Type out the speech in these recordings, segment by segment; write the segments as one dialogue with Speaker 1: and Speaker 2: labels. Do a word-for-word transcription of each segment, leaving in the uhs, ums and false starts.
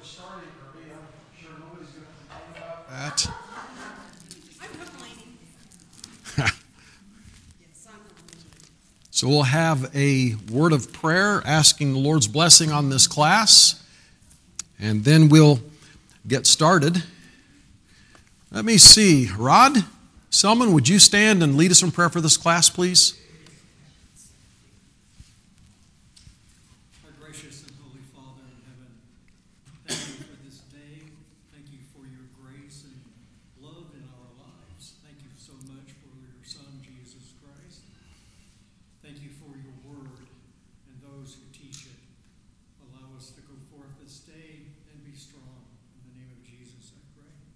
Speaker 1: starting early. I'm sure nobody's going to complain about
Speaker 2: that.
Speaker 3: I'm complaining. Yes, I'm complaining.
Speaker 2: So we'll have a word of prayer asking the Lord's blessing on this class, and then we'll get started. Let me see. Rod Selman, would you stand and lead us in prayer for this class, please?
Speaker 4: Our gracious and holy Father in heaven, thank you for this day. Thank you for your grace and love in our lives. Thank you so much for your Son, Jesus Christ. Thank you for your word and those who teach it. Allow us to go forth this day and be strong. In the name of Jesus, I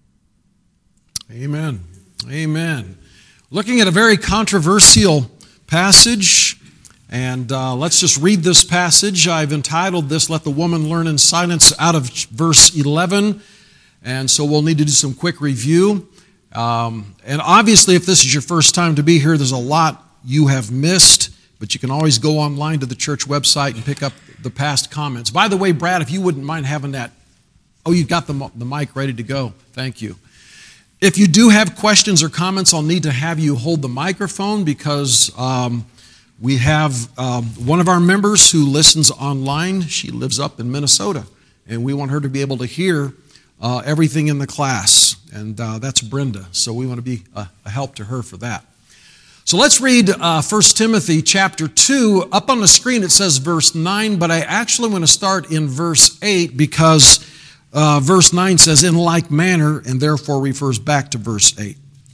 Speaker 4: pray.
Speaker 2: Amen. Amen. Looking at a very controversial passage, and uh, let's just read this passage. I've entitled this, Let the Woman Learn in Silence, out of verse eleven, and so we'll need to do some quick review. Um, and obviously, if this is your first time to be here, there's a lot you have missed, but you can always go online to the church website and pick up the past comments. By the way, Brad, if you wouldn't mind having that, oh, you've got the, the mic ready to go. Thank you. If you do have questions or comments, I'll need to have you hold the microphone because um, we have um, one of our members who listens online. She lives up in Minnesota, and we want her to be able to hear uh, everything in the class, and uh, that's Brenda. So we want to be a, a help to her for that. So let's read uh, First Timothy chapter two. Up on the screen it says verse nine, but I actually want to start in verse eight because Uh, verse nine says, in like manner, and therefore refers back to verse eight.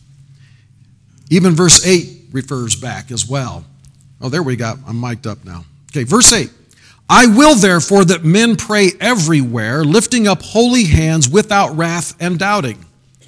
Speaker 2: Even verse eight refers back as well. Oh, there we go. I'm mic'd up now. Okay, verse eight. I will therefore that men pray everywhere, lifting up holy hands without wrath and doubting.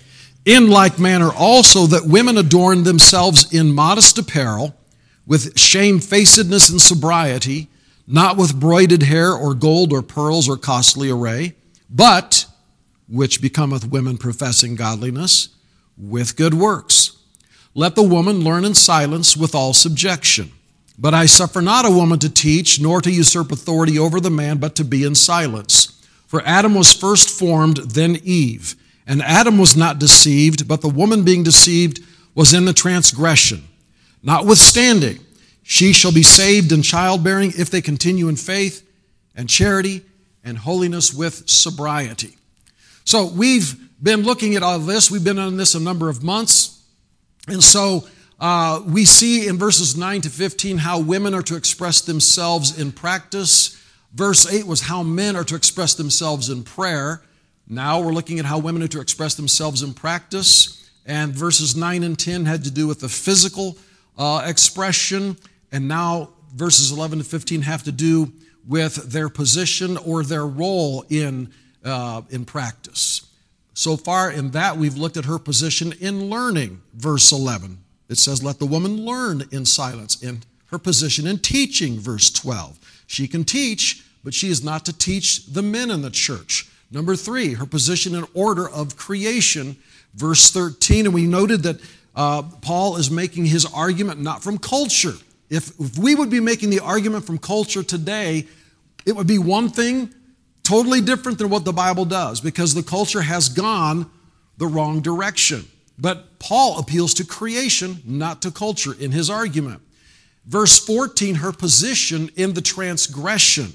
Speaker 2: In like manner also that women adorn themselves in modest apparel, with shamefacedness and sobriety, not with broided hair or gold or pearls or costly array, but, which becometh women professing godliness, with good works. Let the woman learn in silence with all subjection. But I suffer not a woman to teach, nor to usurp authority over the man, but to be in silence. For Adam was first formed, then Eve. And Adam was not deceived, but the woman being deceived was in the transgression. Notwithstanding, she shall be saved in childbearing if they continue in faith and charity and holiness with sobriety. So we've been looking at all this. We've been on this a number of months. And so uh, we see in verses nine to fifteen how women are to express themselves in practice. Verse eight was how men are to express themselves in prayer. Now we're looking at how women are to express themselves in practice. And verses nine and ten had to do with the physical uh, expression. And now verses eleven to fifteen have to do with their position or their role in, uh, in practice. So far in that, we've looked at her position in learning, verse eleven. It says, let the woman learn in silence. In her position in teaching, verse twelve. She can teach, but she is not to teach the men in the church. Number three, her position in order of creation, verse thirteen. And we noted that uh, Paul is making his argument not from culture. If, if we would be making the argument from culture today, it would be one thing totally different than what the Bible does because the culture has gone the wrong direction. But Paul appeals to creation, not to culture in his argument. Verse fourteen, her position in the transgression.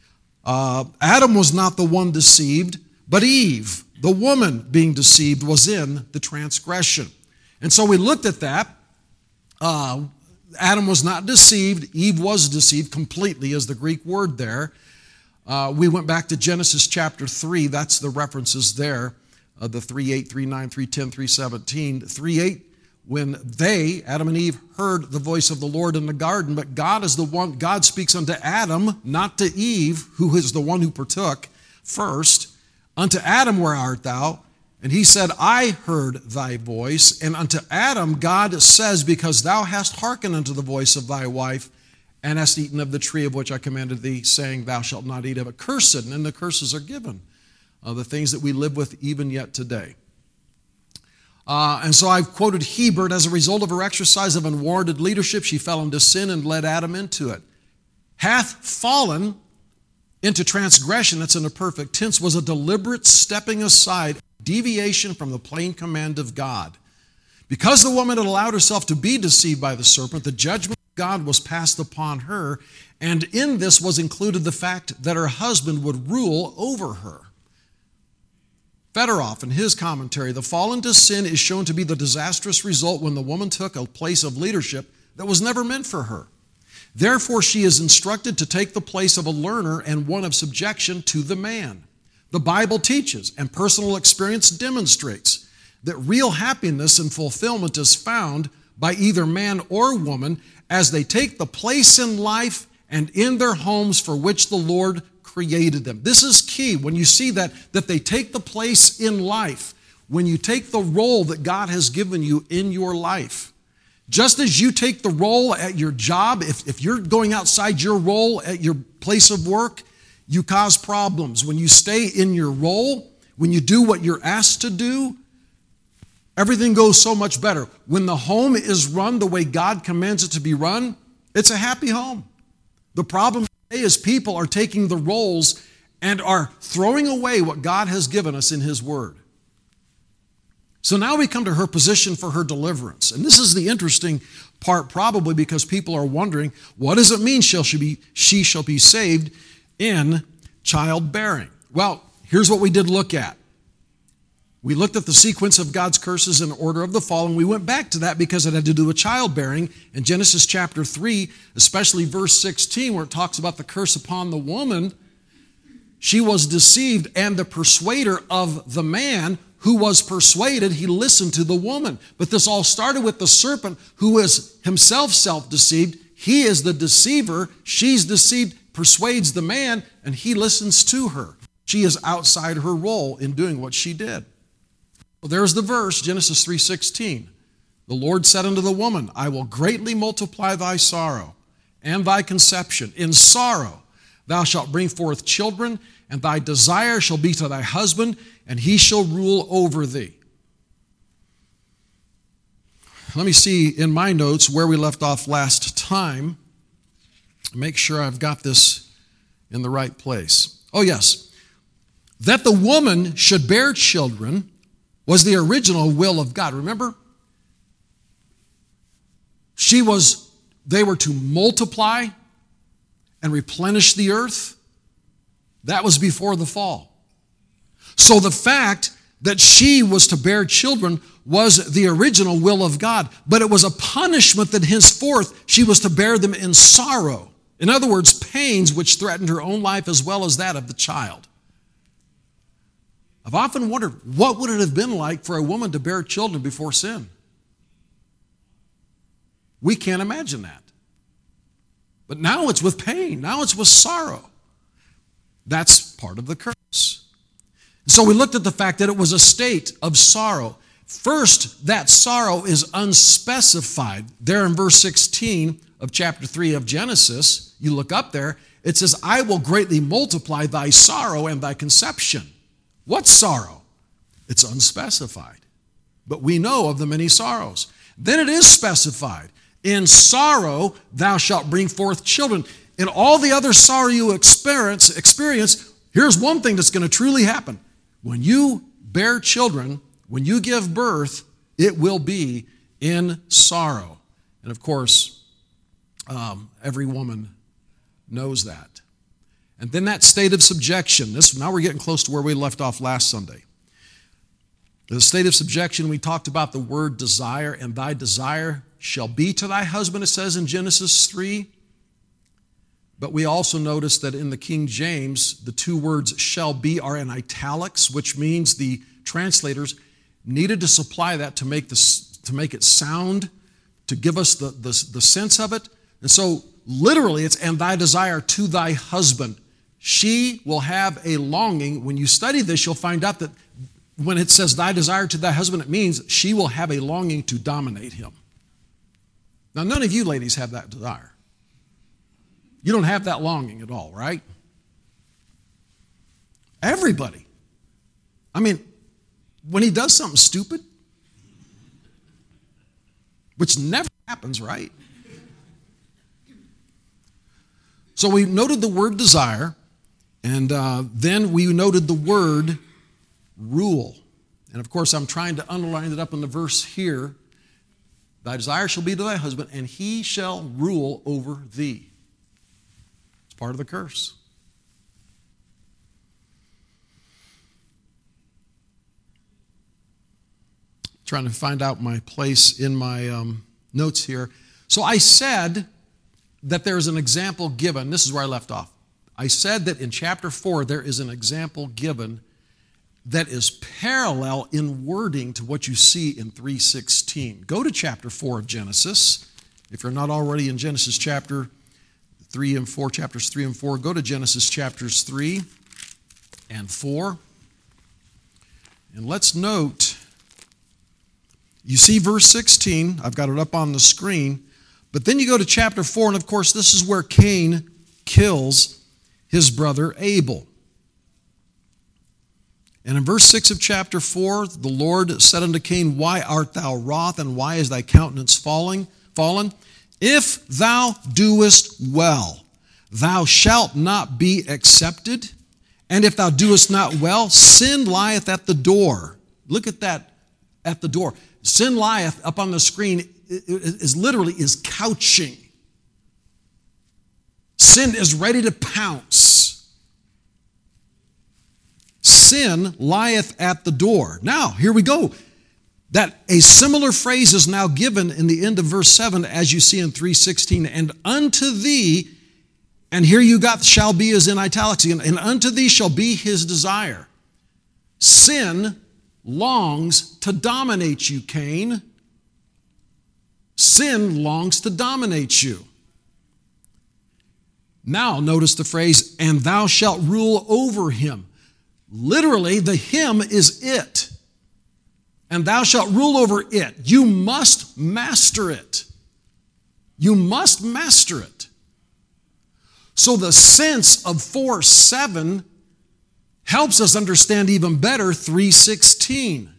Speaker 2: Uh, Adam was not the one deceived, but Eve, the woman being deceived, was in the transgression. And so we looked at that. Uh, Adam was not deceived. Eve was deceived completely is the Greek word there. Uh, we went back to Genesis chapter three. That's the references there. Uh, the three eight, three nine, three ten, three seventeen. three eight, when they, Adam and Eve, heard the voice of the Lord in the garden, but God is the one, God speaks unto Adam, not to Eve, who is the one who partook first. Unto Adam, where art thou? And he said, I heard thy voice. And unto Adam, God says, because thou hast hearkened unto the voice of thy wife, and hast eaten of the tree of which I commanded thee, saying, thou shalt not eat of it. Cursed, and the curses are given, uh, the things that we live with even yet today. Uh, and so I've quoted Hebert, as a result of her exercise of unwarranted leadership, she fell into sin and led Adam into it. Hath fallen into transgression, that's in a perfect tense, was a deliberate stepping aside, deviation from the plain command of God. Because the woman had allowed herself to be deceived by the serpent, the judgment of God was passed upon her, and in this was included the fact that her husband would rule over her. Fedorov, in his commentary, the fall into sin is shown to be the disastrous result when the woman took a place of leadership that was never meant for her. Therefore, she is instructed to take the place of a learner and one of subjection to the man. The Bible teaches, and personal experience demonstrates, that real happiness and fulfillment is found by either man or woman as they take the place in life and in their homes for which the Lord created them. This is key. When you see that, that they take the place in life, when you take the role that God has given you in your life. Just as you take the role at your job, if, if you're going outside your role at your place of work, you cause problems. When you stay in your role, when you do what you're asked to do, everything goes so much better. When the home is run the way God commands it to be run, it's a happy home. The problem today is people are taking the roles and are throwing away what God has given us in His Word. So now we come to her position for her deliverance. And this is the interesting part, probably because people are wondering, what does it mean shall she be, she shall be saved in childbearing? Well, here's what we did look at. We looked at the sequence of God's curses in order of the fall, and we went back to that because it had to do with childbearing. In Genesis chapter three, especially verse sixteen, where it talks about the curse upon the woman, she was deceived, and the persuader of the man who was persuaded, he listened to the woman. But this all started with the serpent who is himself self-deceived. He is the deceiver. She's deceived, persuades the man, and he listens to her. She is outside her role in doing what she did. Well, there's the verse, Genesis three sixteen. The Lord said unto the woman, I will greatly multiply thy sorrow and thy conception. In sorrow thou shalt bring forth children, and thy desire shall be to thy husband, and he shall rule over thee. Let me see in my notes where we left off last time. Make sure I've got this in the right place. Oh, yes. That the woman should bear children was the original will of God. Remember? She was, they were to multiply and replenish the earth. That was before the fall. So the fact that she was to bear children was the original will of God, but it was a punishment that henceforth she was to bear them in sorrow. In other words, pains which threatened her own life as well as that of the child. I've often wondered, what would it have been like for a woman to bear children before sin? We can't imagine that. But now it's with pain. Now it's with sorrow. That's part of the curse. So we looked at the fact that it was a state of sorrow. First, that sorrow is unspecified. There in verse sixteen of chapter three of Genesis, you look up there, it says, I will greatly multiply thy sorrow and thy conception. What sorrow? It's unspecified. But we know of the many sorrows. Then it is specified. In sorrow thou shalt bring forth children. In all the other sorrow you experience, experience, here's one thing that's going to truly happen. When you bear children, when you give birth, it will be in sorrow. And of course, um, every woman knows that. And then that state of subjection. This, now we're getting close to where we left off last Sunday. The state of subjection, we talked about the word desire, and thy desire shall be to thy husband, it says in Genesis three. But we also notice that in the King James, the two words shall be are in italics, which means the translators needed to supply that to make, this, to make it sound, to give us the, the, the sense of it. And so literally it's, and thy desire to thy husband. She will have a longing. When you study this, you'll find out that when it says thy desire to thy husband, it means she will have a longing to dominate him. Now, none of you ladies have that desire. You don't have that longing at all, right? Everybody. I mean, when he does something stupid, which never happens, right? So we noted the word desire, And uh, then we noted the word rule. And of course, I'm trying to underline it up in the verse here. Thy desire shall be to thy husband, and he shall rule over thee. It's part of the curse. Trying to find out my place in my um, notes here. So I said that there is an example given. This is where I left off. I said that in chapter four there is an example given that is parallel in wording to what you see in three sixteen. Go to chapter four of Genesis. If you're not already in Genesis chapter three and four, chapters three and four, go to Genesis chapters three and four. And let's note, you see verse sixteen, I've got it up on the screen, but then you go to chapter four, and of course this is where Cain kills his brother Abel. And in verse six of chapter four, the Lord said unto Cain, Why art thou wroth, and why is thy countenance falling, fallen? If thou doest well, thou shalt not be accepted. And if thou doest not well, sin lieth at the door. Look at that, at the door. Sin lieth up on the screen is literally is couching. Sin is ready to pounce. Sin lieth at the door. Now, here we go. That a similar phrase is now given in the end of verse seven, as you see in three sixteen. And unto thee, and here you got shall be is in italics, and, and unto thee shall be his desire. Sin longs to dominate you, Cain. Sin longs to dominate you. Now, notice the phrase, and thou shalt rule over him. Literally, the him is it. And thou shalt rule over it. You must master it. You must master it. So the sense of four seven helps us understand even better three sixteen.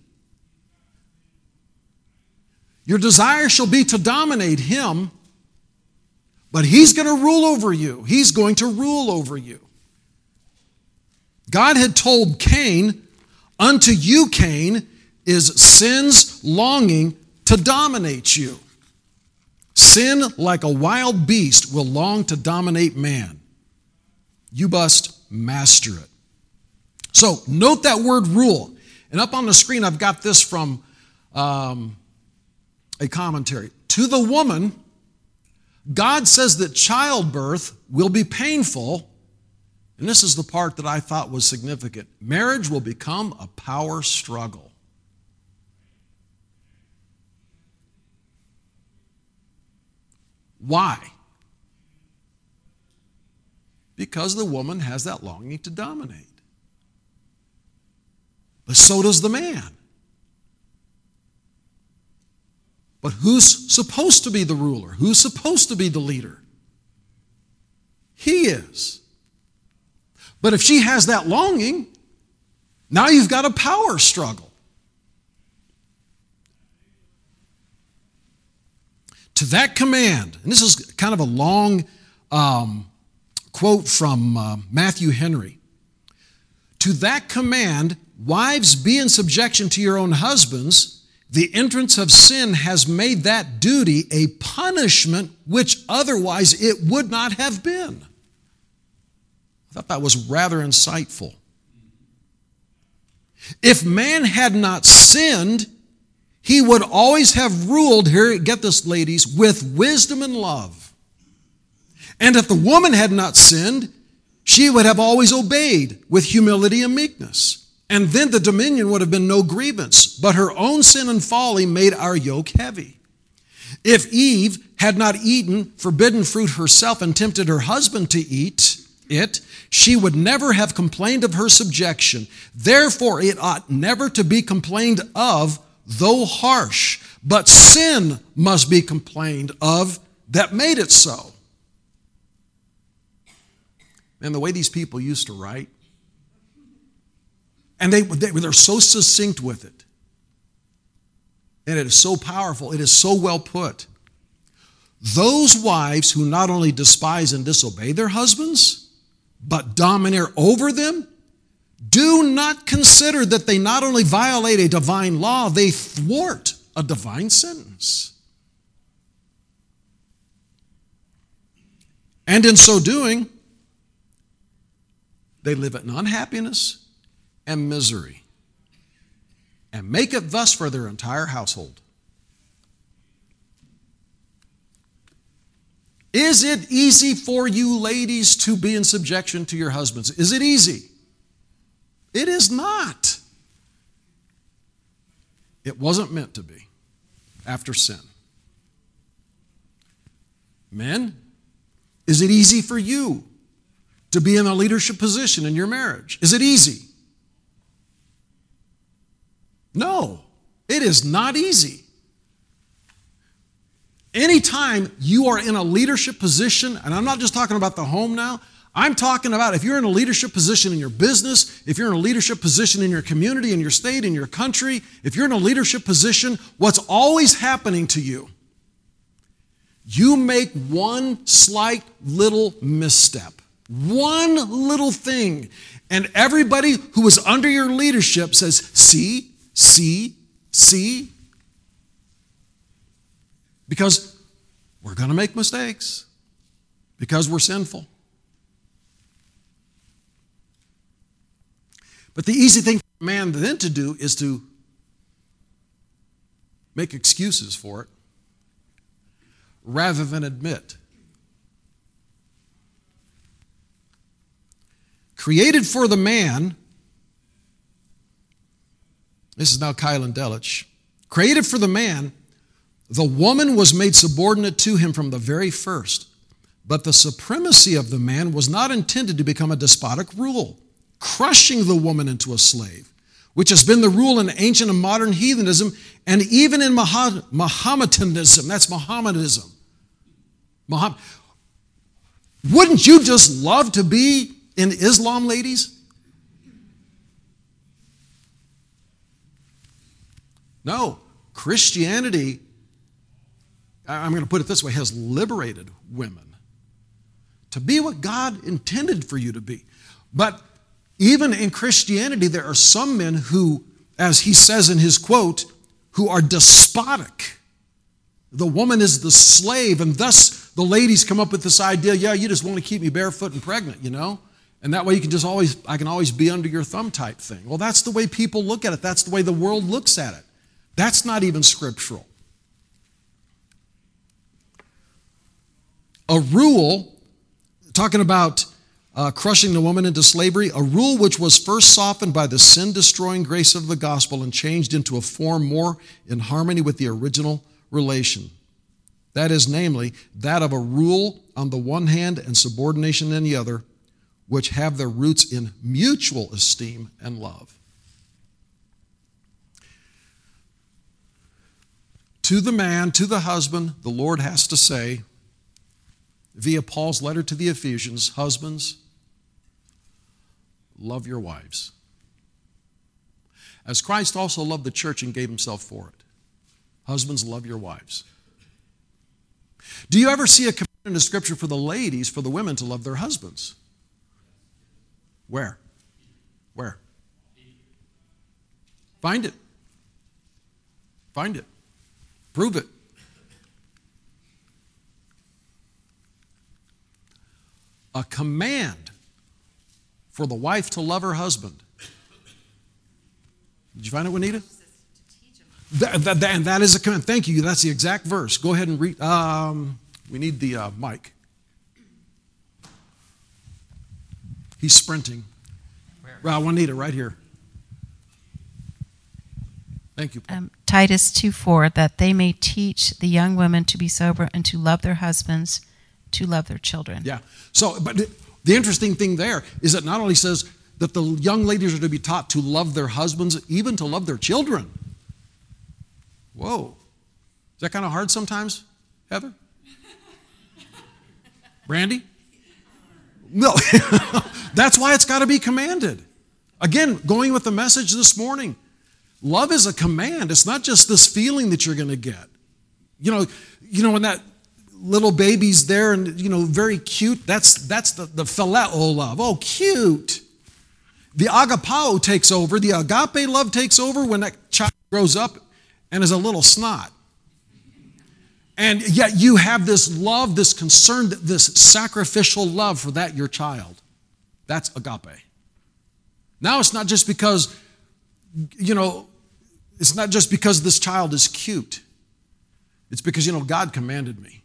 Speaker 2: Your desire shall be to dominate him, but he's going to rule over you. He's going to rule over you. God had told Cain, unto you, Cain, is sin's longing to dominate you. Sin, like a wild beast, will long to dominate man. You must master it. So, note that word rule. And up on the screen, I've got this from um, a commentary. To the woman, God says that childbirth will be painful. And this is the part that I thought was significant. Marriage will become a power struggle. Why? Because the woman has that longing to dominate. But so does the man. But who's supposed to be the ruler? Who's supposed to be the leader? He is. But if she has that longing, now you've got a power struggle. To that command, and this is kind of a long um, quote from uh, Matthew Henry. To that command, wives, be in subjection to your own husbands. The entrance of sin has made that duty a punishment which otherwise it would not have been. I thought that was rather insightful. If man had not sinned, he would always have ruled, here, get this, ladies, with wisdom and love. And if the woman had not sinned, she would have always obeyed with humility and meekness. And then the dominion would have been no grievance, but her own sin and folly made our yoke heavy. If Eve had not eaten forbidden fruit herself and tempted her husband to eat it, she would never have complained of her subjection. Therefore, it ought never to be complained of, though harsh, but sin must be complained of that made it so. And the way these people used to write, and they, they, they're so succinct with it. And it is so powerful. It is so well put. Those wives who not only despise and disobey their husbands, but domineer over them, do not consider that they not only violate a divine law, they thwart a divine sentence. And in so doing, they live in unhappiness and misery, and make it thus for their entire household. Is it easy for you ladies to be in subjection to your husbands? Is it easy? It is not. It wasn't meant to be after sin. Men, is it easy for you to be in a leadership position in your marriage? Is it easy? No, it is not easy. Anytime you are in a leadership position, and I'm not just talking about the home now, I'm talking about if you're in a leadership position in your business, if you're in a leadership position in your community, in your state, in your country, if you're in a leadership position, what's always happening to you? You make one slight little misstep, one little thing, and everybody who is under your leadership says, see, see, see. Because we're going to make mistakes, because we're sinful. But the easy thing for a man then to do is to make excuses for it rather than admit. Created for the man, this is now Kylan Delich, created for the man, the woman was made subordinate to him from the very first. But the supremacy of the man was not intended to become a despotic rule, crushing the woman into a slave, which has been the rule in ancient and modern heathenism and even in Mohammedanism. That's Mohammedanism. Mohammed. Wouldn't you just love to be in Islam, ladies? No. Christianity, I'm going to put it this way, has liberated women to be what God intended for you to be. But even in Christianity, there are some men who, as he says in his quote, who are despotic. The woman is the slave, and thus the ladies come up with this idea, yeah, you just want to keep me barefoot and pregnant, you know? And that way you can just always, I can always be under your thumb type thing. Well, that's the way people look at it. That's the way the world looks at it. That's not even scriptural. A rule, talking about uh, crushing the woman into slavery, a rule which was first softened by the sin-destroying grace of the gospel and changed into a form more in harmony with the original relation. That is, namely, that of a rule on the one hand and subordination on the other, which have their roots in mutual esteem and love. To the man, to the husband, the Lord has to say, via Paul's letter to the Ephesians, husbands, love your wives, as Christ also loved the church and gave himself for it. Husbands, love your wives. Do you ever see a command in the scripture for the ladies, for the women to love their husbands? Where? Where? Find it. Find it. Prove it. A command for the wife to love her husband. Did you find it, Juanita? That, that, that, and that is a command. Thank you. That's the exact verse. Go ahead and read. Um, we need the uh, mic. He's sprinting. Where? Uh, Juanita, right here. Thank you, Paul.
Speaker 5: Um, Titus two four, that they may teach the young women to be sober and to love their husbands, to love their children.
Speaker 2: Yeah. So, but the interesting thing there is that not only says that the young ladies are to be taught to love their husbands, even to love their children. Whoa. Is that kind of hard sometimes, Heather? Brandy? No. That's why it's got to be commanded. Again, going with the message this morning, love is a command. It's not just this feeling that you're going to get. You know, you know, when that little babies there and, you know, very cute. That's, that's the, the phileo love. Oh, cute. The agapao takes over. The agape love takes over when that child grows up and is a little snot. And yet you have this love, this concern, this sacrificial love for that, your child. That's agape. Now it's not just because, you know, it's not just because this child is cute. It's because, you know, God commanded me.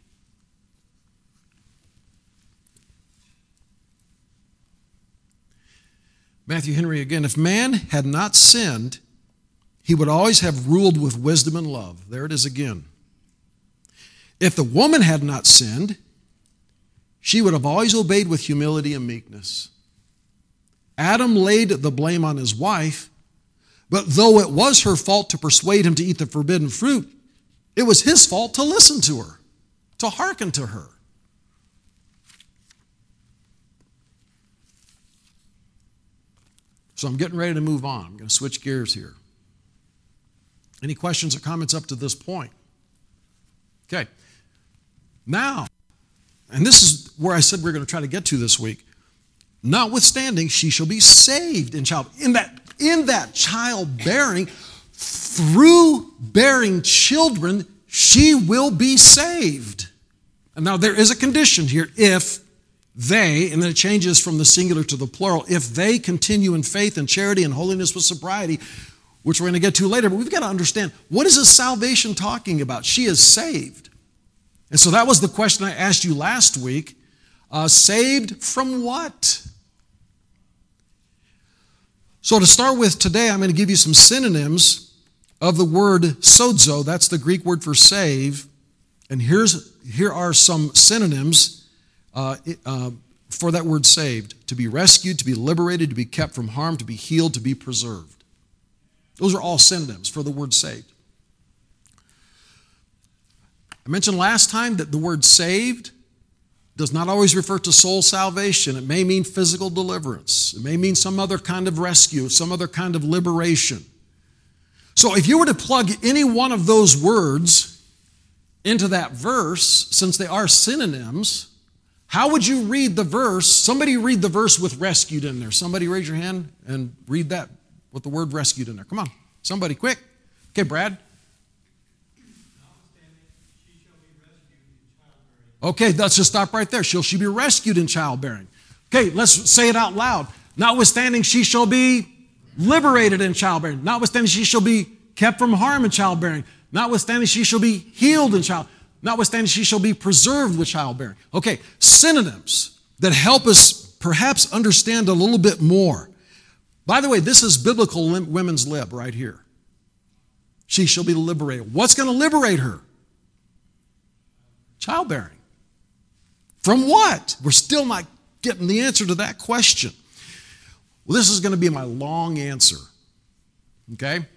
Speaker 2: Matthew Henry again, if man had not sinned, he would always have ruled with wisdom and love. There it is again. If the woman had not sinned, she would have always obeyed with humility and meekness. Adam laid the blame on his wife, but though it was her fault to persuade him to eat the forbidden fruit, it was his fault to listen to her, to hearken to her. So I'm getting ready to move on. I'm going to switch gears here. Any questions or comments up to this point? Okay. Now, and this is where I said we're going to try to get to this week. Notwithstanding, she shall be saved in child. In that, in that childbearing, through bearing children, she will be saved. And now there is a condition here. If they, and then it changes from the singular to the plural, if they continue in faith and charity and holiness with sobriety, which we're going to get to later, but we've got to understand, what is this salvation talking about? She is saved. And so that was the question I asked you last week. Uh, saved from what? So to start with today, I'm going to give you some synonyms of the word sozo. That's the Greek word for save. And here's here are some synonyms uh, uh, for that word saved. To be rescued, to be liberated, to be kept from harm, to be healed, to be preserved. Those are all synonyms for the word saved. I mentioned last time that the word saved does not always refer to soul salvation. It may mean physical deliverance. It may mean some other kind of rescue, some other kind of liberation. So if you were to plug any one of those words into that verse, since they are synonyms, how would you read the verse? Somebody read the verse with rescued in there. Somebody raise your hand and read that with the word rescued in there. Come on, somebody, quick. Okay, Brad. Okay, let's just stop right there. Shall she be rescued in childbearing? Okay, let's say it out loud. Notwithstanding, she shall be liberated in childbearing. Notwithstanding, she shall be kept from harm in childbearing. Notwithstanding, she shall be healed in child. Notwithstanding, she shall be preserved with childbearing. Okay, synonyms that help us perhaps understand a little bit more. By the way, this is biblical women's lib right here. She shall be liberated. What's going to liberate her? Childbearing. From what? We're still not getting the answer to that question. Well, this is going to be my long answer. Okay?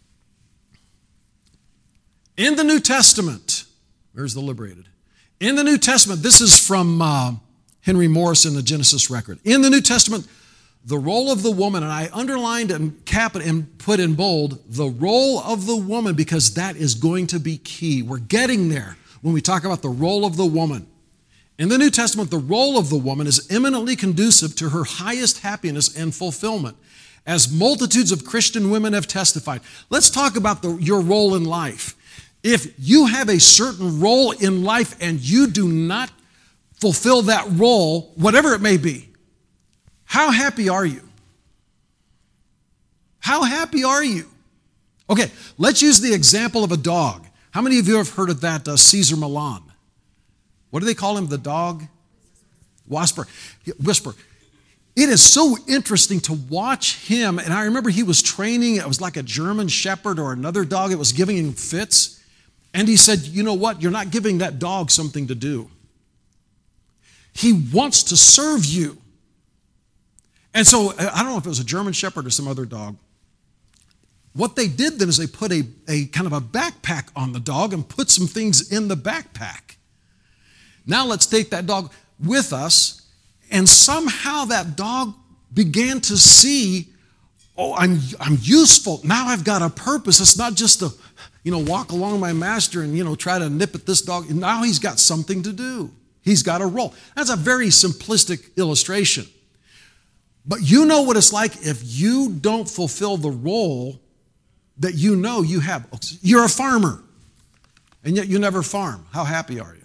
Speaker 2: In the New Testament, where's the liberated? In the New Testament, this is from uh, Henry Morris in the Genesis record. In the New Testament, the role of the woman, and I underlined and cap it and put in bold, the role of the woman, because that is going to be key. We're getting there when we talk about the role of the woman. In the New Testament, the role of the woman is eminently conducive to her highest happiness and fulfillment, as multitudes of Christian women have testified. Let's talk about the, your role in life. If you have a certain role in life and you do not fulfill that role, whatever it may be, how happy are you? How happy are you? Okay, let's use the example of a dog. How many of you have heard of that uh, Caesar Milan? What do they call him? The dog? Whisper. Whisper. It is so interesting to watch him. And I remember he was training. It was like a German shepherd or another dog. It was giving him fits. And he said, you know what? You're not giving that dog something to do. He wants to serve you. And so, I don't know if it was a German shepherd or some other dog. What they did then is they put a, a kind of a backpack on the dog and put some things in the backpack. Now let's take that dog with us, and somehow that dog began to see oh, I'm, I'm useful. Now I've got a purpose. It's not just to, you know, walk along my master and, you know, try to nip at this dog. Now he's got something to do. He's got a role. That's a very simplistic illustration. But you know what it's like if you don't fulfill the role that you know you have. You're a farmer, and yet you never farm. How happy are you?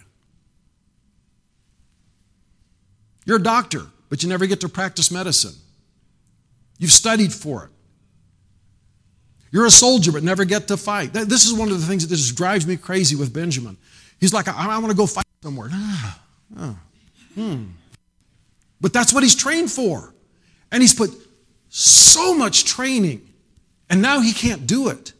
Speaker 2: You're a doctor, but you never get to practice medicine. You've studied for it. You're a soldier, but never get to fight. This is one of the things that just drives me crazy with Benjamin. He's like, I, I want to go fight somewhere. Ah, ah, hmm. But that's what he's trained for. And he's put so much training, and now he can't do it.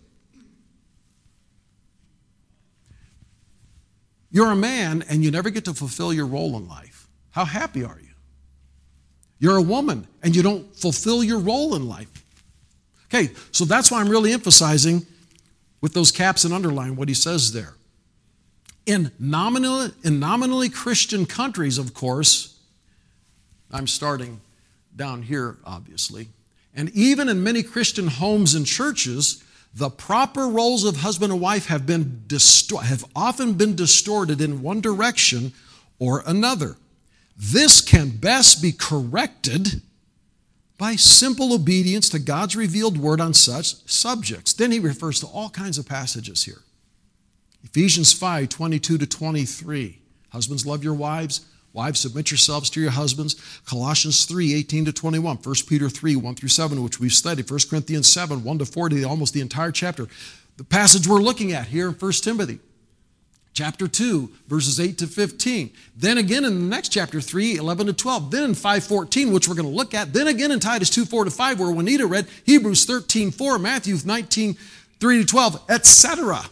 Speaker 2: You're a man, and you never get to fulfill your role in life. How happy are you? You're a woman, and you don't fulfill your role in life. Okay, so that's why I'm really emphasizing with those caps and underline what he says there. In nominally, in nominally Christian countries, of course, I'm starting down here, obviously, and even in many Christian homes and churches, the proper roles of husband and wife have been distor- have often been distorted in one direction or another. This can best be corrected by simple obedience to God's revealed word on such subjects. Then he refers to all kinds of passages here. Ephesians five, twenty-two to twenty-three. Husbands, love your wives. Wives, submit yourselves to your husbands. Colossians three, eighteen to twenty-one. First Peter three, one through seven, which we've studied. First Corinthians seven, one to forty, almost the entire chapter. The passage we're looking at here in First Timothy, chapter two, verses eight to fifteen. Then again in the next chapter three, eleven to twelve. Then in five fourteen, which we're going to look at. Then again in Titus two, four to five, where Juanita read Hebrews thirteen, four, Matthew nineteen, three to twelve, et cetera.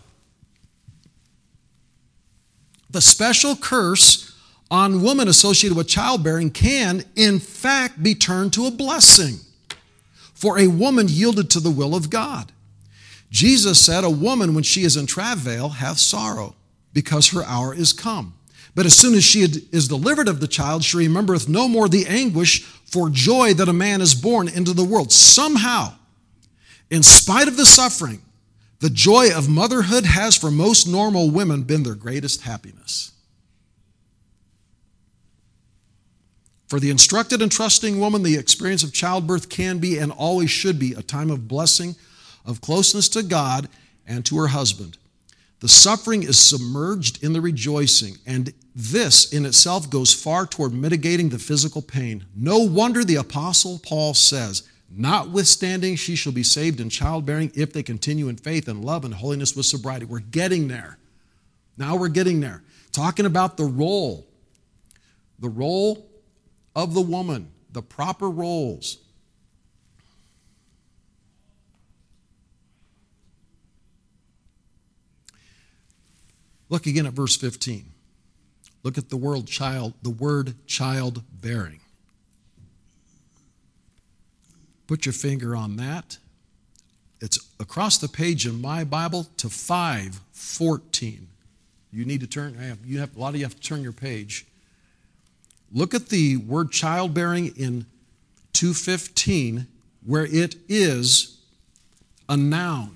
Speaker 2: The special curse on women associated with childbearing can, in fact, be turned to a blessing for a woman yielded to the will of God. Jesus said, a woman, when she is in travail, hath sorrow, because her hour is come. But as soon as she is delivered of the child, she remembereth no more the anguish for joy that a man is born into the world. Somehow, in spite of the suffering, the joy of motherhood has for most normal women been their greatest happiness. For the instructed and trusting woman, the experience of childbirth can be and always should be a time of blessing, of closeness to God and to her husband. The suffering is submerged in the rejoicing, and this in itself goes far toward mitigating the physical pain. No wonder the Apostle Paul says, notwithstanding she shall be saved in childbearing if they continue in faith and love and holiness with sobriety. We're getting there. Now we're getting there. Talking about the role. The role of the woman, the proper roles. Look again at verse fifteen. Look at the word child, the word childbearing. Put your finger on that. It's across the page in my Bible to five fourteen. You need to turn, you have, a lot of you have to turn your page. Look at the word childbearing in two fifteen, where it is a noun.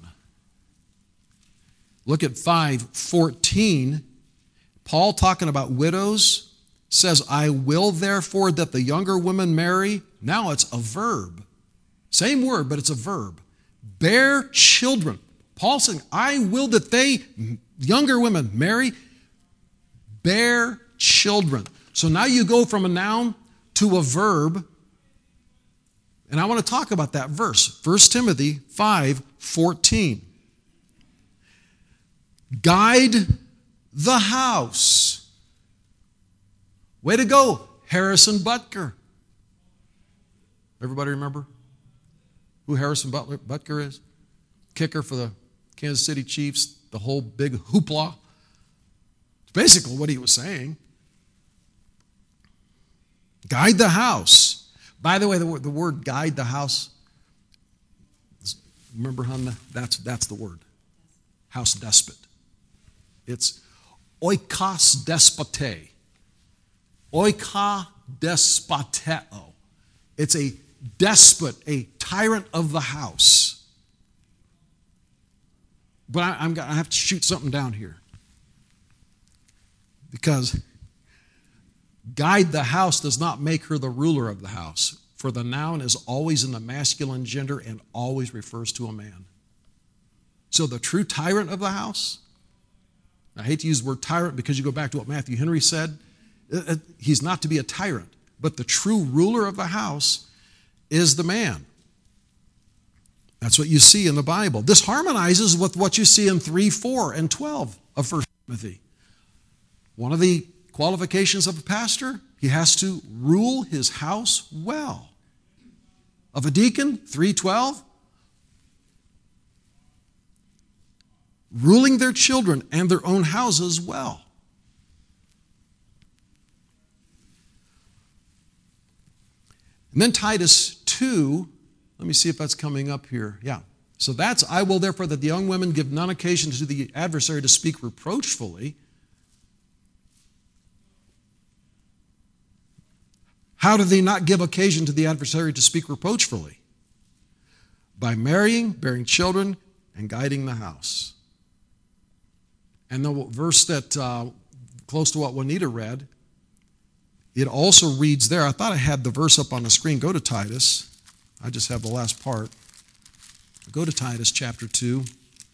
Speaker 2: Look at five fourteen. Paul, talking about widows, says, I will therefore that the younger women marry. Now it's a verb. Same word, but it's a verb. Bear children. Paul saying, I will that they, younger women, marry, bear children. So now you go from a noun to a verb, and I want to talk about that verse. First Timothy five fourteen. Guide the house. Way to go, Harrison Butker. Everybody remember who Harrison Butler, Butker is? Kicker for the Kansas City Chiefs, the whole big hoopla. It's basically what he was saying. Guide the house. By the way, the word, the word guide the house, remember, Hanna? That's, that's the word. House despot. It's oikos despote. Oika despoteo. It's a despot, a tyrant of the house. But I, I'm, I have to shoot something down here. Because guide the house does not make her the ruler of the house. For the noun is always in the masculine gender and always refers to a man. So the true tyrant of the house, I hate to use the word tyrant because you go back to what Matthew Henry said. He's not to be a tyrant, but the true ruler of the house is the man. That's what you see in the Bible. This harmonizes with what you see in three, four, and twelve of First Timothy. One of the qualifications of a pastor, he has to rule his house well. Of a deacon, three twelve, ruling their children and their own houses well. And then Titus two, let me see if that's coming up here. Yeah. So that's, I will therefore that the young women give none occasion to the adversary to speak reproachfully. How do they not give occasion to the adversary to speak reproachfully? By marrying, bearing children, and guiding the house. And the verse that, uh, close to what Juanita read, it also reads there. I thought I had the verse up on the screen. Go to Titus. I just have the last part. Go to Titus chapter two.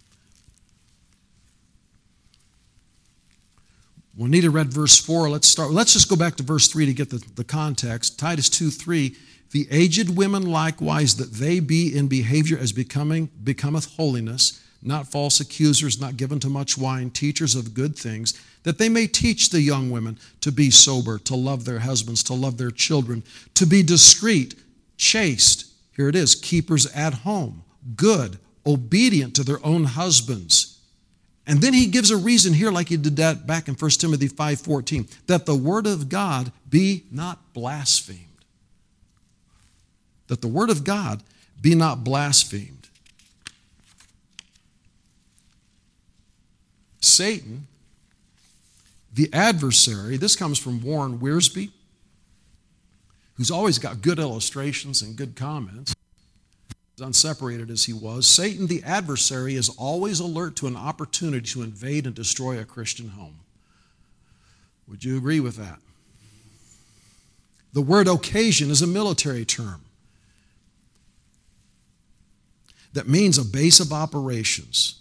Speaker 2: Juanita read verse four. Let's start. Let's just go back to verse three to get the, the context. Titus two three. The aged women likewise, that they be in behavior as becoming becometh holiness, not false accusers, not given to much wine, teachers of good things, that they may teach the young women to be sober, to love their husbands, to love their children, to be discreet, chaste, here it is, keepers at home, good, obedient to their own husbands. And then he gives a reason here, like he did that back in First Timothy five fourteen, that the word of God be not blasphemed. That the word of God be not blasphemed. Satan, the adversary, this comes from Warren Wiersbe, who's always got good illustrations and good comments, as unseparated as he was. Satan, the adversary, is always alert to an opportunity to invade and destroy a Christian home. Would you agree with that? The word occasion is a military term that means a base of operations.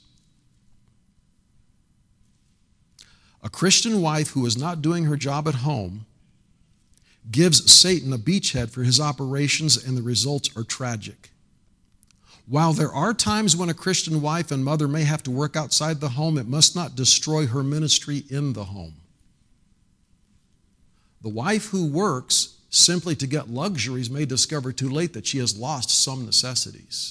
Speaker 2: A Christian wife who is not doing her job at home gives Satan a beachhead for his operations, and the results are tragic. While there are times when a Christian wife and mother may have to work outside the home, it must not destroy her ministry in the home. The wife who works simply to get luxuries may discover too late that she has lost some necessities.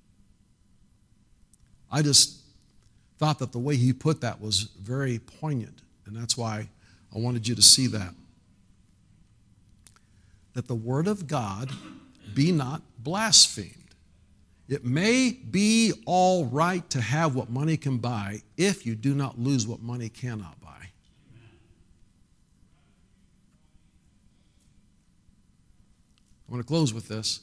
Speaker 2: I just thought that the way he put that was very poignant, and that's why I wanted you to see that. That the word of God be not blasphemed. It may be all right to have what money can buy if you do not lose what money cannot buy. I want to close with this.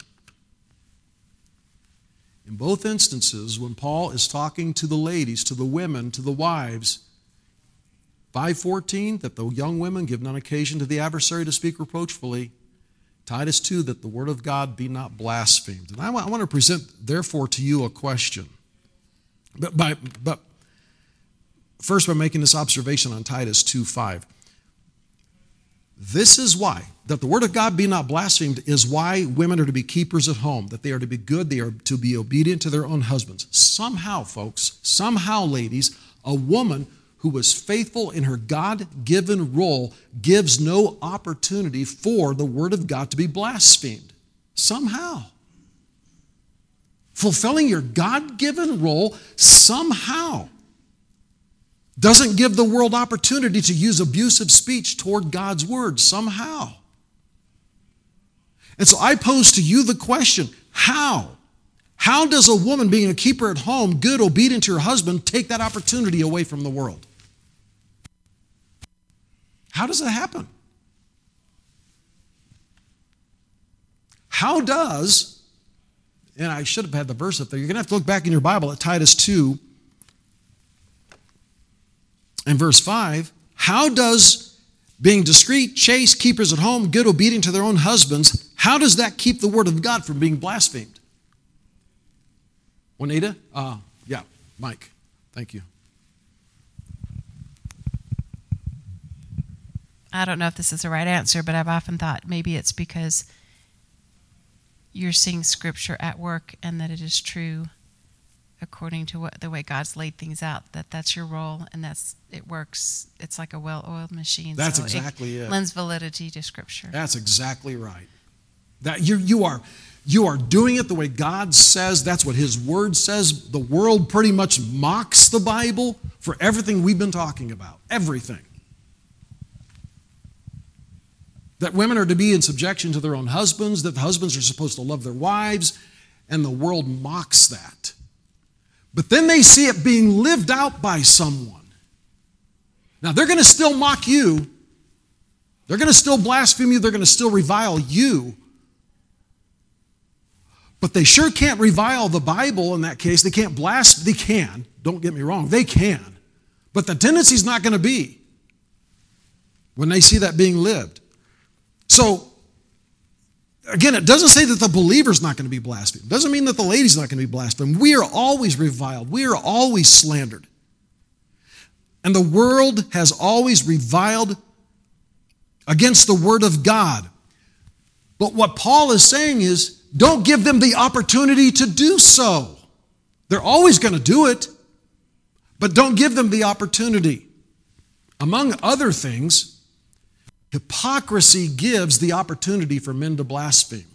Speaker 2: In both instances, when Paul is talking to the ladies, to the women, to the wives, five fourteen, that the young women give none occasion to the adversary to speak reproachfully. Titus two, that the word of God be not blasphemed. And I want, I want to present, therefore, to you a question. But, by, but first, by making this observation on Titus two five. This is why, that the word of God be not blasphemed, is why women are to be keepers at home, that they are to be good, they are to be obedient to their own husbands. Somehow, folks, somehow, ladies, a woman who is faithful in her God-given role gives no opportunity for the word of God to be blasphemed. Somehow. Fulfilling your God-given role somehow doesn't give the world opportunity to use abusive speech toward God's word somehow. And so I pose to you the question, how? How does a woman being a keeper at home, good, obedient to her husband, take that opportunity away from the world? How does that happen? How does, and I should have had the verse up there. You're going to have to look back in your Bible at Titus two and verse five. How does being discreet, chaste, keepers at home, good, obedient to their own husbands, how does that keep the word of God from being blasphemed? Juanita? Uh, yeah, Mike. Thank you.
Speaker 5: I don't know if this is the right answer, but I've often thought maybe it's because you're seeing Scripture at work and that it is true according to what the way God's laid things out, that that's your role and that's it works. It's like a well-oiled machine.
Speaker 2: That's
Speaker 5: so
Speaker 2: exactly it.
Speaker 5: It lends validity to Scripture.
Speaker 2: That's exactly right. That you you are you are doing it the way God says. That's what His Word says. The world pretty much mocks the Bible for everything we've been talking about. Everything. That women are to be in subjection to their own husbands, that the husbands are supposed to love their wives, and the world mocks that. But then they see it being lived out by someone. Now, they're going to still mock you. They're going to still blaspheme you. They're going to still revile you. But they sure can't revile the Bible in that case. They can't blaspheme. They can. Don't get me wrong. They can. But the tendency is not going to be when they see that being lived. So, again, it doesn't say that the believer's not going to be blasphemed. It doesn't mean that the lady's not going to be blasphemed. We are always reviled. We are always slandered. And the world has always reviled against the Word of God. But what Paul is saying is, don't give them the opportunity to do so. They're always going to do it, but don't give them the opportunity. Among other things, hypocrisy gives the opportunity for men to blaspheme.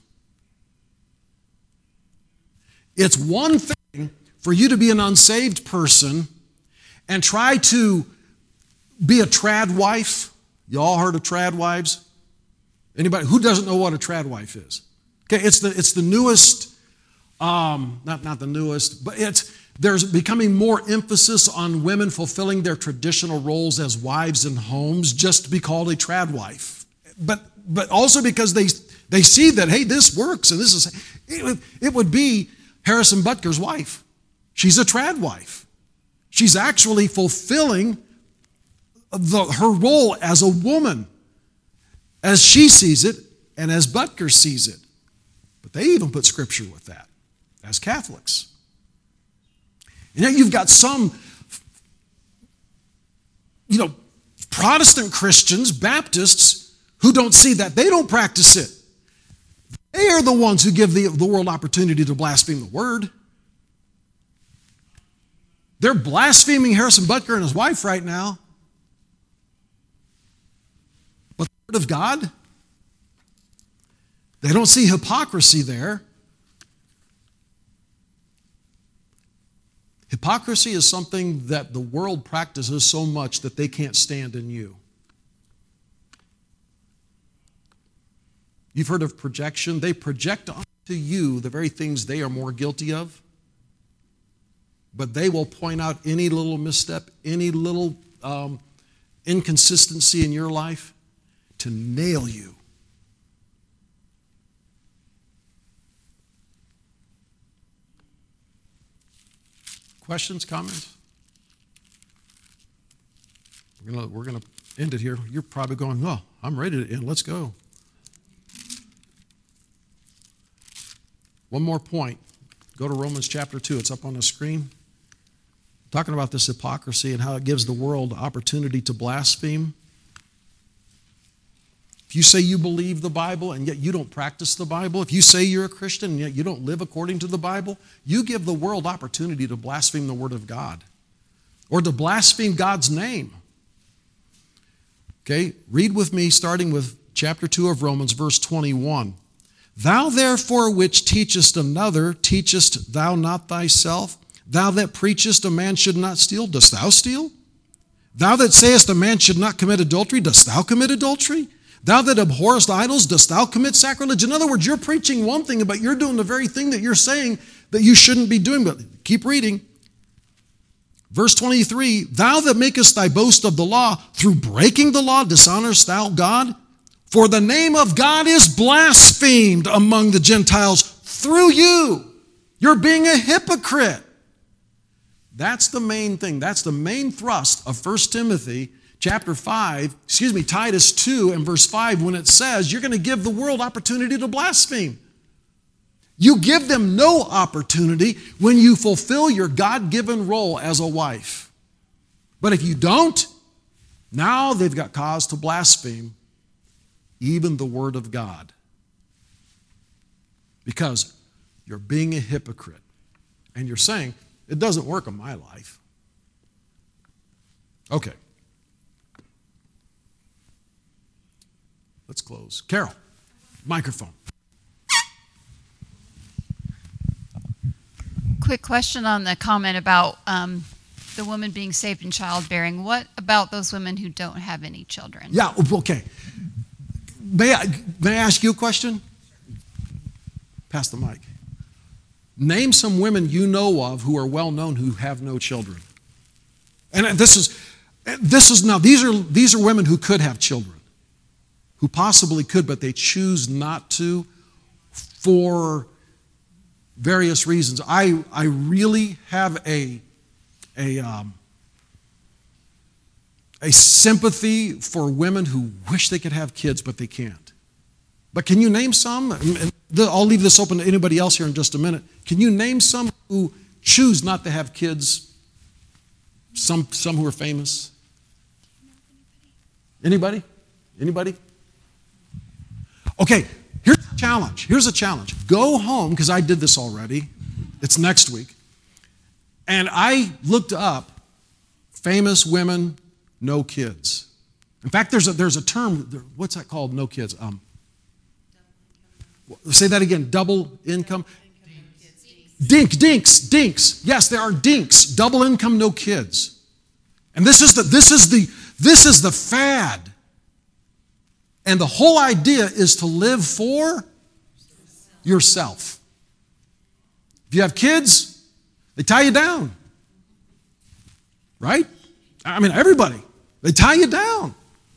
Speaker 2: It's one thing for you to be an unsaved person and try to be a trad wife. You all heard of trad wives? Anybody who doesn't know what a trad wife is? Okay, it's the it's the newest, um, not not the newest, but it's there's becoming more emphasis on women fulfilling their traditional roles as wives in homes just to be called a trad wife. But but also because they they see that, hey, this works, and this is, it would, it would be Harrison Butker's wife. She's a trad wife. She's actually fulfilling the, her role as a woman, as she sees it and as Butker sees it. But they even put Scripture with that as Catholics. And yet you've got some, you know, Protestant Christians, Baptists, who don't see that. They don't practice it. They are the ones who give the, the world opportunity to blaspheme the Word. They're blaspheming Harrison Butker and his wife right now. But the Word of God, they don't see hypocrisy there. Hypocrisy is something that the world practices so much that they can't stand in you. You've heard of projection. They project onto you the very things they are more guilty of. But they will point out any little misstep, any little um, inconsistency in your life to nail you. Questions, comments? We're gonna, we're gonna end it here. You're probably going, oh, I'm ready to end. Let's go. One more point. Go to Romans chapter two. It's up on the screen. Talking about this hypocrisy and how it gives the world opportunity to blaspheme. If you say you believe the Bible and yet you don't practice the Bible, if you say you're a Christian and yet you don't live according to the Bible, you give the world opportunity to blaspheme the Word of God or to blaspheme God's name. Okay, read with me starting with chapter two of Romans, verse twenty-one. Thou therefore which teachest another, teachest thou not thyself? Thou that preachest a man should not steal, dost thou steal? Thou that sayest a man should not commit adultery, dost thou commit adultery? Thou that abhorrest idols, dost thou commit sacrilege? In other words, you're preaching one thing, but you're doing the very thing that you're saying that you shouldn't be doing. But keep reading. Verse twenty-three, thou that makest thy boast of the law, through breaking the law dishonorest thou God? For the name of God is blasphemed among the Gentiles through you. You're being a hypocrite. That's the main thing. That's the main thrust of First Timothy chapter five, excuse me, Titus two and verse five, when it says you're going to give the world opportunity to blaspheme. You give them no opportunity when you fulfill your God-given role as a wife. But if you don't, now they've got cause to blaspheme even the word of God. Because you're being a hypocrite. And you're saying, it doesn't work in my life. Okay. Let's close. Carol, microphone.
Speaker 6: Quick question on the comment about um, the woman being saved in childbearing. What about those women who don't have any children?
Speaker 2: Yeah, okay. May I, may I ask you a question? Pass the mic. Name some women you know of who are well known who have no children. And this is this is now these are these are women who could have children. Who possibly could, but they choose not to for various reasons. I I really have a a um, a sympathy for women who wish they could have kids, but they can't. But can you name some? I'll leave this open to anybody else here in just a minute. Can you name some who choose not to have kids? Some, some who are famous? Anybody? Anybody? Okay, here's a challenge. Here's a challenge. Go home, because I did this already. It's next week. And I looked up famous women, no kids. In fact, there's a, there's a term, what's that called, no kids? Um, say that again, double income? Dink, dinks, dinks. Yes, there are dinks, double income, no kids. And this is the, this is the, this is the fad. And the whole idea is to live for yourself. If you have kids, they tie you down. Right? I mean, everybody. They tie you down.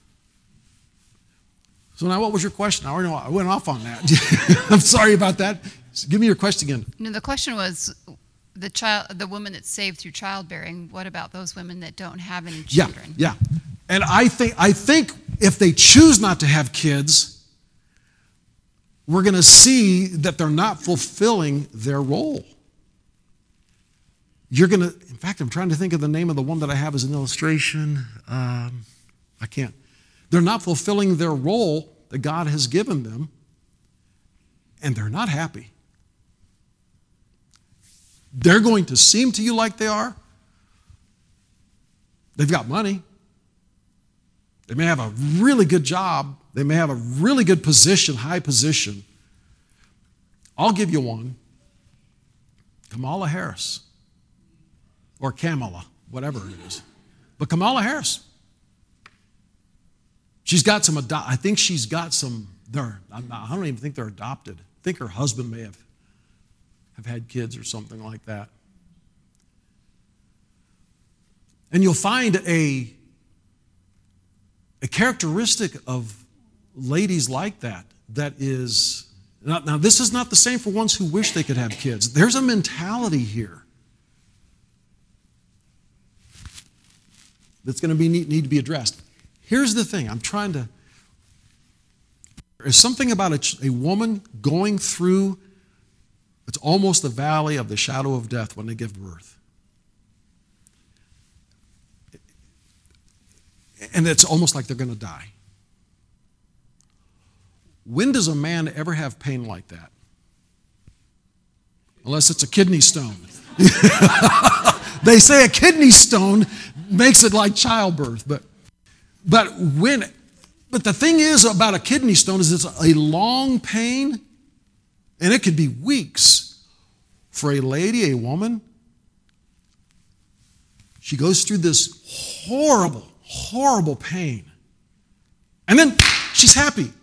Speaker 2: So now what was your question? I went off on that. I'm sorry about that. Give me your question again.
Speaker 6: No, the question was the child, the woman that's saved through childbearing. What about those women that don't have any children?
Speaker 2: Yeah, yeah. And I think I think if they choose not to have kids, we're going to see that they're not fulfilling their role. You're going to, in fact, I'm trying to think of the name of the one that I have as an illustration. Um, I can't. They're not fulfilling their role that God has given them, and they're not happy. They're going to seem to you like they are. They've got money. They may have a really good job. They may have a really good position, high position. I'll give you one. Kamala Harris. Or Kamala, whatever it is. But Kamala Harris. She's got some, ado- I think she's got some, they're, I'm not, I don't even think they're adopted. I think her husband may have, have had kids or something like that. And you'll find a, a characteristic of ladies like that, that is, now, now this is not the same for ones who wish they could have kids. There's a mentality here that's going to be need, need to be addressed. Here's the thing. I'm trying to... There's something about a, a woman going through, it's almost the valley of the shadow of death when they give birth. And it's almost like they're going to die. When does a man ever have pain like that? Unless it's a kidney stone. They say a kidney stone makes it like childbirth, but but when but the thing is about a kidney stone is it's a long pain, and it could be weeks. For a lady, a woman, she goes through this horrible, horrible pain, and then she's happy.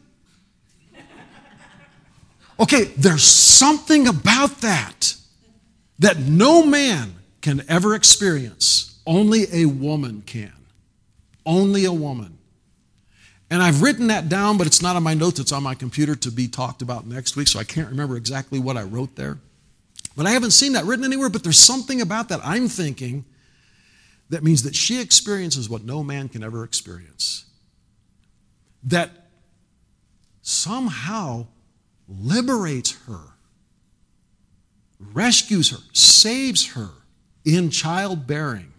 Speaker 2: Okay, there's something about that that no man can ever experience. Only a woman can. Only a woman. And I've written that down, but it's not on my notes. It's on my computer to be talked about next week, so I can't remember exactly what I wrote there. But I haven't seen that written anywhere, but there's something about that I'm thinking that means that she experiences what no man can ever experience. That somehow liberates her, rescues her, saves her in childbearing.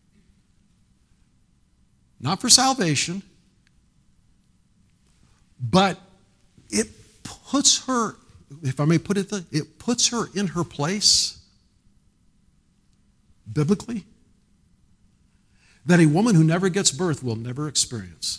Speaker 2: Not for salvation, but it puts her, if I may put it, it puts her in her place, biblically, that a woman who never gets birth will never experience.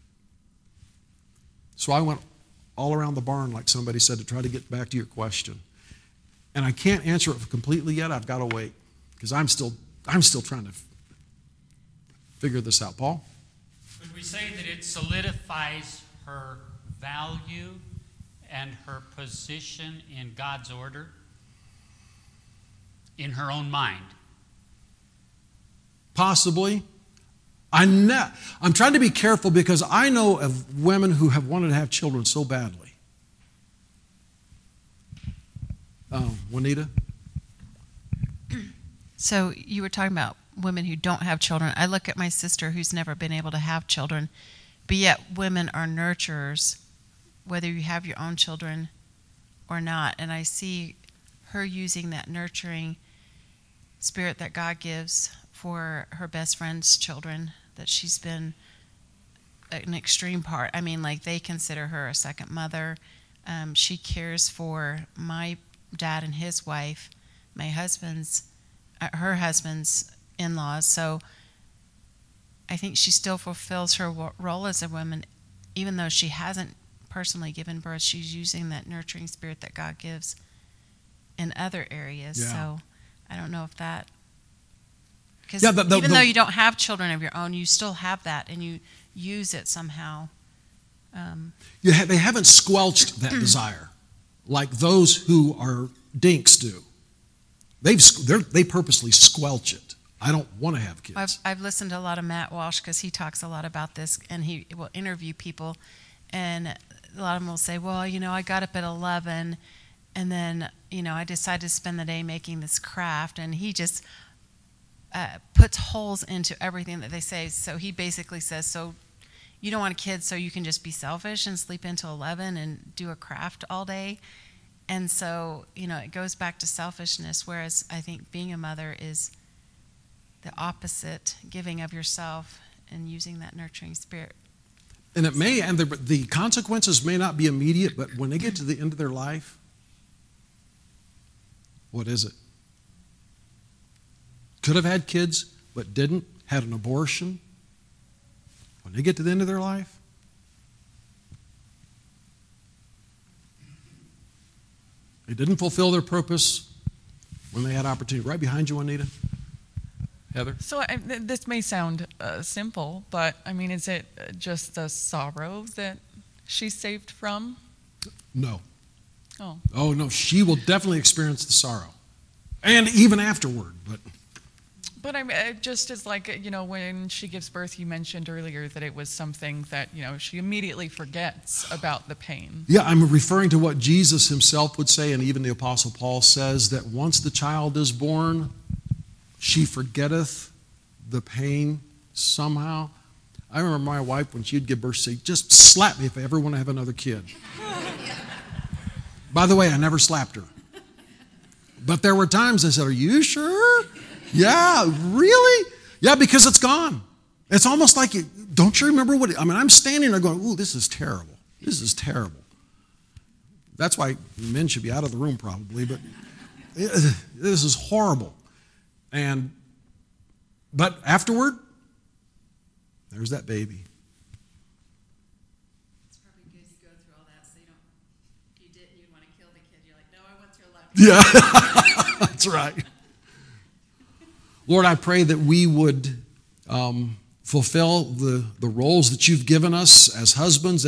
Speaker 2: So I went all around the barn, like somebody said, to try to get back to your question. And I can't answer it completely yet. I've got to wait, because I'm still, I'm still trying to figure this out. Paul?
Speaker 7: Would we say that it solidifies her value and her position in God's order in her own mind?
Speaker 2: Possibly. I ne- I'm trying to be careful because I know of women who have wanted to have children so badly. Um, Juanita?
Speaker 5: So you were talking about women who don't have children. I look at my sister who's never been able to have children, but yet women are nurturers, whether you have your own children or not. And I see her using that nurturing spirit that God gives for her best friend's children, that she's been an extreme part. I mean, like, they consider her a second mother. Um, she cares for my dad and his wife, my husband's, uh, her husband's in-laws. So I think she still fulfills her wo- role as a woman, even though she hasn't personally given birth. She's using that nurturing spirit that God gives in other areas.
Speaker 2: Yeah.
Speaker 5: So I don't know if that, because
Speaker 2: Yeah, the- the-
Speaker 5: even
Speaker 2: the-
Speaker 5: though you don't have children of your own, you still have that, and you use it somehow. Um,
Speaker 2: You ha- they haven't squelched that desire like those who are dinks do. They've, they're- they purposely squelch it. I don't want to have kids.
Speaker 5: I've, I've listened to a lot of Matt Walsh because he talks a lot about this, and he will interview people, and a lot of them will say, well, you know, I got up at eleven, and then, you know, I decided to spend the day making this craft, and he just uh, puts holes into everything that they say. So he basically says, so you don't want a kid so you can just be selfish and sleep until eleven and do a craft all day. And so, you know, it goes back to selfishness, whereas I think being a mother is the opposite, giving of yourself and using that nurturing spirit.
Speaker 2: And it may, and the, the consequences may not be immediate, but when they get to the end of their life, what is it? Could have had kids, but didn't, had an abortion. When they get to the end of their life, they didn't fulfill their purpose when they had opportunity. Right behind you, Juanita. Heather?
Speaker 8: So I, th- this may sound uh, simple, but I mean, is it uh, just the sorrow that she's saved from?
Speaker 2: No.
Speaker 8: Oh,
Speaker 2: Oh, no, she will definitely experience the sorrow. And even afterward, but
Speaker 8: but I mean, it just as like, you know, when she gives birth, you mentioned earlier that it was something that, you know, she immediately forgets about the pain.
Speaker 2: yeah, I'm referring to what Jesus himself would say, and even the Apostle Paul says, that once the child is born, she forgetteth the pain somehow. I remember my wife, when she'd give birth, say, just slap me if I ever want to have another kid. By the way, I never slapped her. But there were times I said, are you sure? Yeah, really? Yeah, because it's gone. It's almost like, you, don't you remember what, it, I mean, I'm standing there going, ooh, this is terrible. This is terrible. That's why men should be out of the room probably, but it, this is horrible. And, but afterward, there's that baby.
Speaker 3: It's probably good to go through all that, so you don't, if you didn't, you'd want to kill the kid. You're like, no, I went through a lot.
Speaker 2: Yeah, that's right. Lord, I pray that we would um, fulfill the, the roles that you've given us as husbands